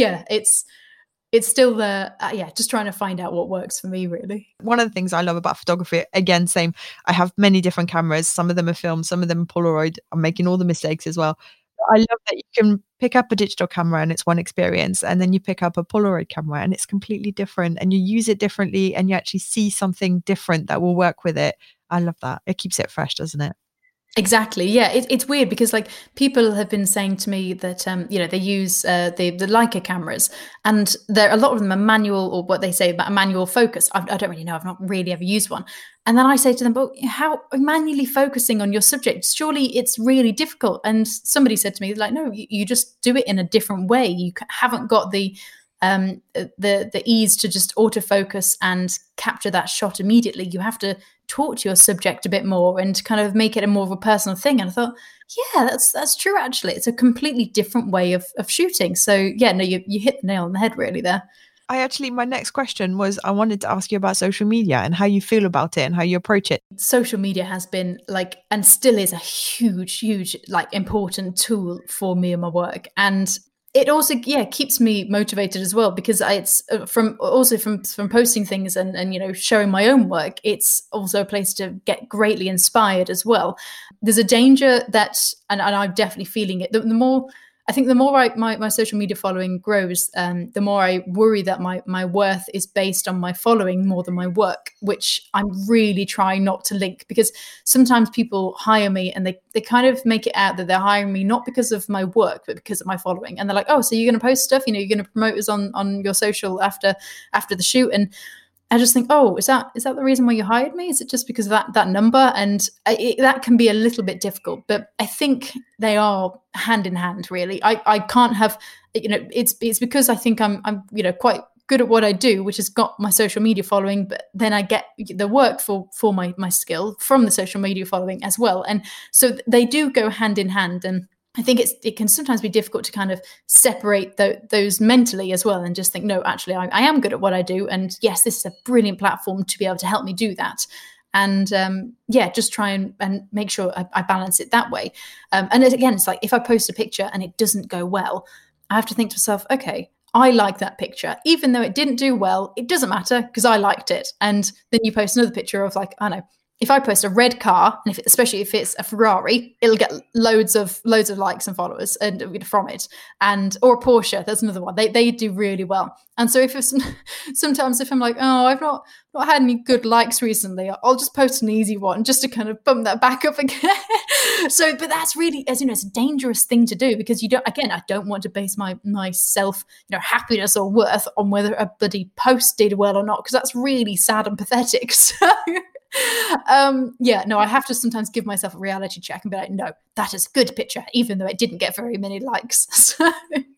it's still there. Just trying to find out what works for me, really. One of the things I love about photography, again, same. I have many different cameras. Some of them are film, some of them are Polaroid. I'm making all the mistakes as well. I love that you can pick up a digital camera and it's one experience, and then you pick up a Polaroid camera and it's completely different, and you use it differently, and you actually see something different that will work with it. I love that. It keeps it fresh, doesn't it? Exactly. Yeah, it's weird, because people have been saying to me that they use the Leica cameras, and a lot of them are manual, or what they say about a manual focus. I don't really know. I've not really ever used one. And then I say to them, but how manually focusing on your subject? Surely it's really difficult. And somebody said to me, no, you just do it in a different way. You haven't got the ease to just autofocus and capture that shot immediately. You have to talk to your subject a bit more and kind of make it a more of a personal thing. And I thought, yeah, that's true. Actually, it's a completely different way of shooting. So yeah, no, you hit the nail on the head really there. My next question was, I wanted to ask you about social media and how you feel about it and how you approach it. Social media has been and still is a huge, important tool for me and my work. And it also, keeps me motivated as well, because it's from posting things and showing my own work. It's also a place to get greatly inspired as well. There's a danger that, and I'm definitely feeling it. The more my social media following grows, the more I worry that my worth is based on my following more than my work, which I'm really trying not to link, because sometimes people hire me and they kind of make it out that they're hiring me not because of my work, but because of my following. And they're like, oh, so you're going to post stuff, you're going to promote us on your social after the shoot. And I just think, oh, is that the reason why you hired me? Is it just because of that number? And that can be a little bit difficult, but I think they are hand in hand, really. I can't have, it's because I think I'm quite good at what I do, which has got my social media following, but then I get the work for my skill from the social media following as well. And so they do go hand in hand. And I think it can sometimes be difficult to kind of separate those mentally as well, and just think, no, actually, I am good at what I do. And yes, this is a brilliant platform to be able to help me do that. And just try and make sure I balance it that way. And again, it's like if I post a picture and it doesn't go well, I have to think to myself, okay, I like that picture. Even though it didn't do well, it doesn't matter because I liked it. And then you post another picture of like, I don't know, if I post a red car, and especially if it's a Ferrari, it'll get loads of likes and followers and from it, or a Porsche. That's another one. They do really well. And so sometimes if I'm like, oh, I've not had any good likes recently, I'll just post an easy one just to kind of bump that back up again. But that's really, as you know, it's a dangerous thing to do, because I don't want to base my self, happiness or worth on whether a bloody post did well or not, because that's really sad and pathetic. So. I have to sometimes give myself a reality check and be like, no, that is a good picture, even though it didn't get very many likes. So,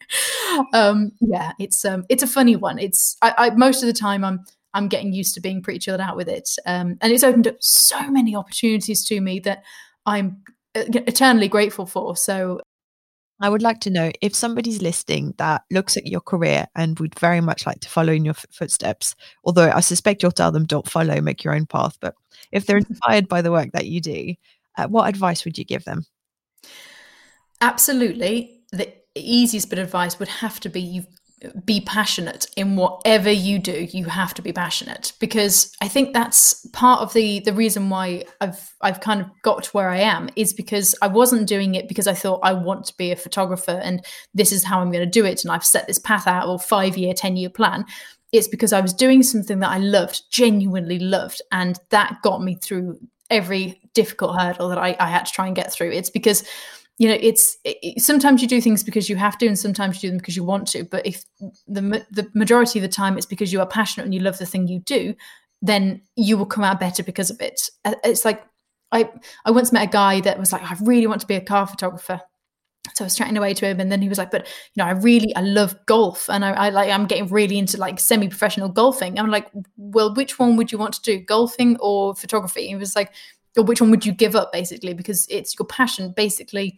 it's a funny one. I most of the time I'm getting used to being pretty chilled out with it, and it's opened up so many opportunities to me that I'm eternally grateful for. So. I would like to know if somebody's listening that looks at your career and would very much like to follow in your footsteps, although I suspect you'll tell them don't follow, make your own path. But if they're inspired by the work that you do, what advice would you give them? Absolutely. The easiest bit of advice would have to be be passionate in whatever you do. You have to be passionate, because I think that's part of the reason why I've kind of got to where I am, is because I wasn't doing it because I thought I want to be a photographer and this is how I'm going to do it, and I've set this path out, or 5-year, 10-year plan. It's because I was doing something that I loved, genuinely loved, and that got me through every difficult hurdle that I had to try and get through. It's because sometimes you do things because you have to, and sometimes you do them because you want to. But if the majority of the time it's because you are passionate and you love the thing you do, then you will come out better because of it. It's like I once met a guy that was like, I really want to be a car photographer. So I was chatting away to him, and then he was like, but I love golf, and I'm getting really into like semi-professional golfing. I'm like, well, which one would you want to do, golfing or photography? And he was like, or which one would you give up, basically, because it's your passion. Basically,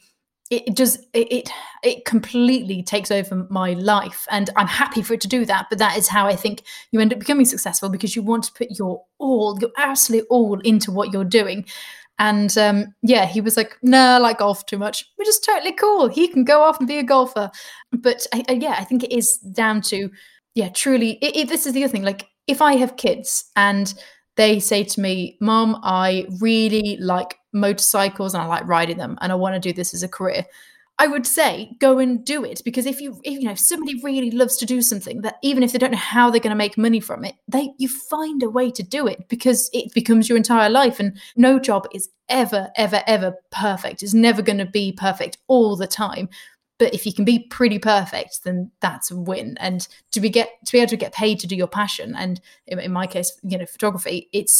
it completely takes over my life, and I'm happy for it to do that. But that is how I think you end up becoming successful, because you want to put your absolute all into what you're doing. And he was like, no, I like golf too much, which is totally cool. He can go off and be a golfer. But I think it is down to, truly, this is the other thing. Like, if I have kids and they say to me, Mom, I really like motorcycles and I like riding them and I want to do this as a career, I would say go and do it. Because if somebody really loves to do something, that even if they don't know how they're going to make money from it, you find a way to do it, because it becomes your entire life. And no job is ever, ever, ever perfect. It's never going to be perfect all the time. But if you can be pretty perfect, then that's a win. And to be able to get paid to do your passion, and in my case, photography, it's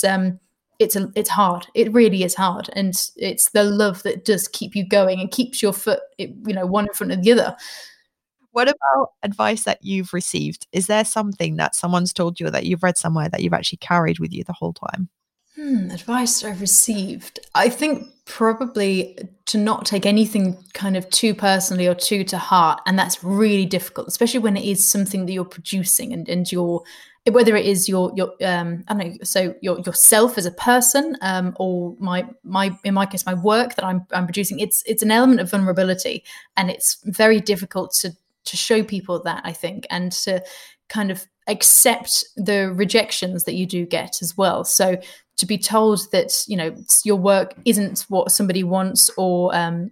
hard. It really is hard, and it's the love that does keep you going and keeps your foot, one in front of the other. What about advice that you've received? Is there something that someone's told you or that you've read somewhere that you've actually carried with you the whole time? Advice I've received. I think probably to not take anything kind of too personally or too to heart. And that's really difficult, especially when it is something that you're producing and you're, whether it is your I don't know, so yourself as a person, or in my case, my work that I'm producing, it's an element of vulnerability, and it's very difficult to show people that, I think, and to kind of accept the rejections that you do get as well. So to be told that, your work isn't what somebody wants, or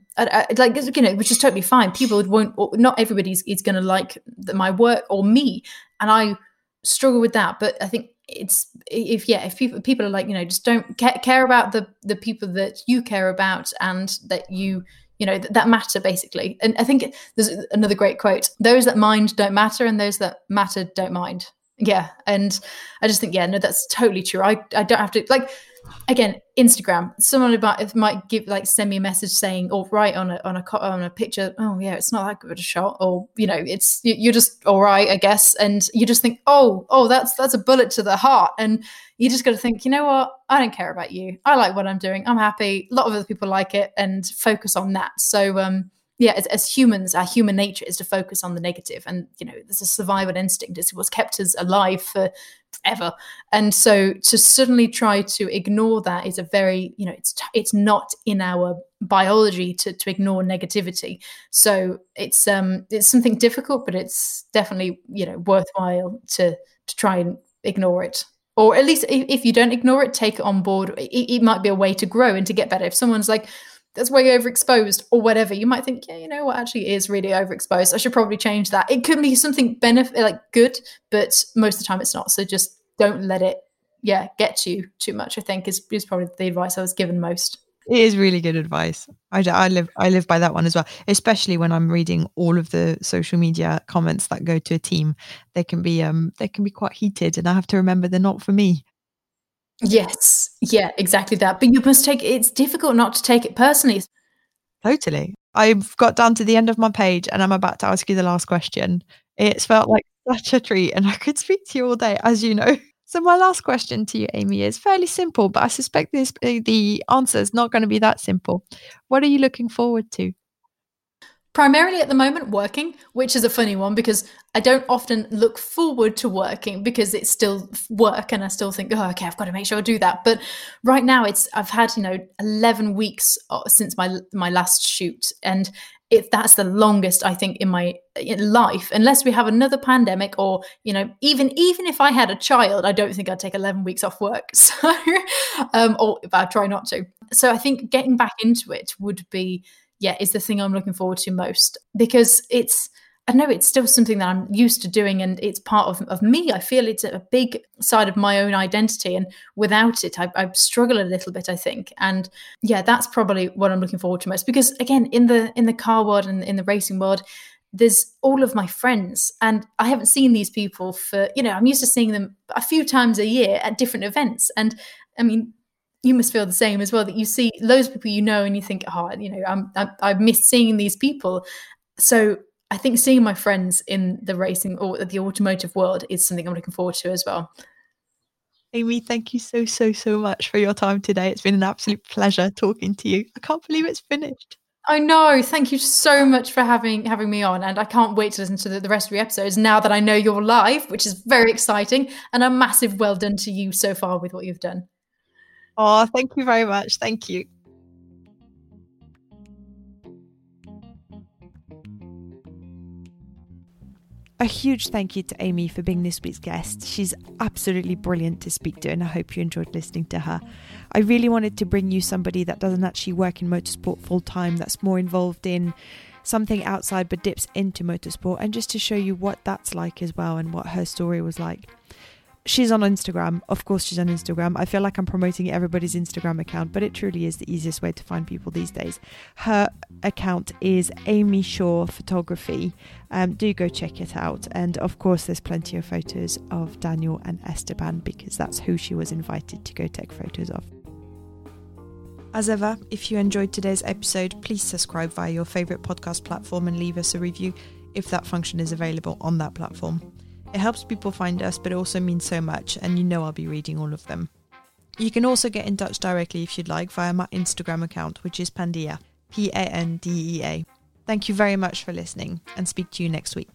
which is totally fine. People won't, not everybody's is going to like my work or me. And I struggle with that. But I think if people are like, just don't care about the people that you care about, and that that matter, basically. And I think there's another great quote: those that mind don't matter, and those that matter don't mind. Yeah. And I just think, that's totally true. I don't have to, like, again, Instagram, someone might send me a message saying, or write on a picture, oh yeah, it's not that good a shot, or you're just all right, I guess, and you just think, oh that's a bullet to the heart, and you just got to think, you know what, I don't care about you, I like what I'm doing, I'm happy, a lot of other people like it, and focus on that. So as humans, our human nature is to focus on the negative, and there's a survival instinct. It's what's kept us alive forever, and so to suddenly try to ignore that is a very it's not in our biology to ignore negativity. So it's something difficult, but it's definitely worthwhile to try and ignore it. Or at least if you don't ignore it, take it on board. It might be a way to grow and to get better. If someone's like, that's way overexposed or whatever, you might think, what actually is really overexposed. I should probably change that. It could be something good, but most of the time it's not. So just don't let it, get to you too much, I think is probably the advice I was given most. It is really good advice. I live by that one as well, especially when I'm reading all of the social media comments that go to a team. They can be quite heated, and I have to remember they're not for me. Yes, yeah, exactly that. But you must it's difficult not to take it personally. Totally. I've got down to the end of my page and I'm about to ask you the last question. It's felt like such a treat, and I could speak to you all day, as you know. So my last question to you, Amy, is fairly simple, but I suspect the answer is not going to be that simple. What are you looking forward to? Primarily at the moment, working, which is a funny one because I don't often look forward to working because it's still work and I still think, oh, okay, I've got to make sure I do that. But right now I've had, 11 weeks since my last shoot, and that's the longest I think in life, unless we have another pandemic or, even if I had a child, I don't think I'd take 11 weeks off work. So, or if I try not to. So I think getting back into it would be, is the thing I'm looking forward to most, because it's still something that I'm used to doing and it's part of me. I feel it's a big side of my own identity, and without it, I struggle a little bit, I think. And that's probably what I'm looking forward to most, because again, in the car world and in the racing world, there's all of my friends, and I haven't seen these people for, I'm used to seeing them a few times a year at different events. And I mean, you must feel the same as well, that you see loads of people and you think, I've missed seeing these people. So I think seeing my friends in the racing or the automotive world is something I'm looking forward to as well. Amy, thank you so much for your time today. It's been an absolute pleasure talking to you. I can't believe it's finished. I know. Thank you so much for having me on, and I can't wait to listen to the rest of the episodes now that I know you're live, which is very exciting, and a massive well done to you so far with what you've done. Oh, thank you very much. Thank you. A huge thank you to Amy for being this week's guest. She's absolutely brilliant to speak to, and I hope you enjoyed listening to her. I really wanted to bring you somebody that doesn't actually work in motorsport full time, that's more involved in something outside but dips into motorsport, and just to show you what that's like as well and what her story was like. She's on Instagram. Of course, she's on Instagram. I feel like I'm promoting everybody's Instagram account, but it truly is the easiest way to find people these days. Her account is Amy Shaw Photography. Do go check it out. And of course, there's plenty of photos of Daniel and Esteban, because that's who she was invited to go take photos of. As ever, if you enjoyed today's episode, please subscribe via your favourite podcast platform and leave us a review if that function is available on that platform. It helps people find us, but it also means so much, and I'll be reading all of them. You can also get in touch directly if you'd like via my Instagram account, which is Pandea, Pandea. Thank you very much for listening, and speak to you next week.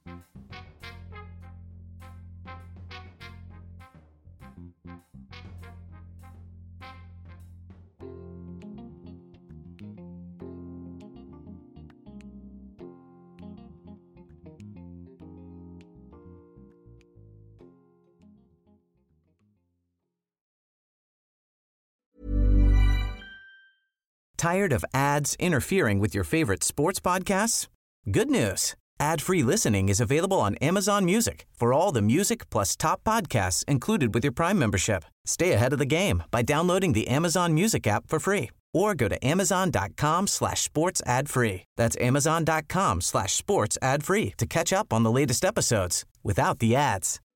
Tired of ads interfering with your favorite sports podcasts? Good news. Ad-free listening is available on Amazon Music for all the music plus top podcasts included with your Prime membership. Stay ahead of the game by downloading the Amazon Music app for free, or go to amazon.com/sports ad free. That's amazon.com/sports ad free to catch up on the latest episodes without the ads.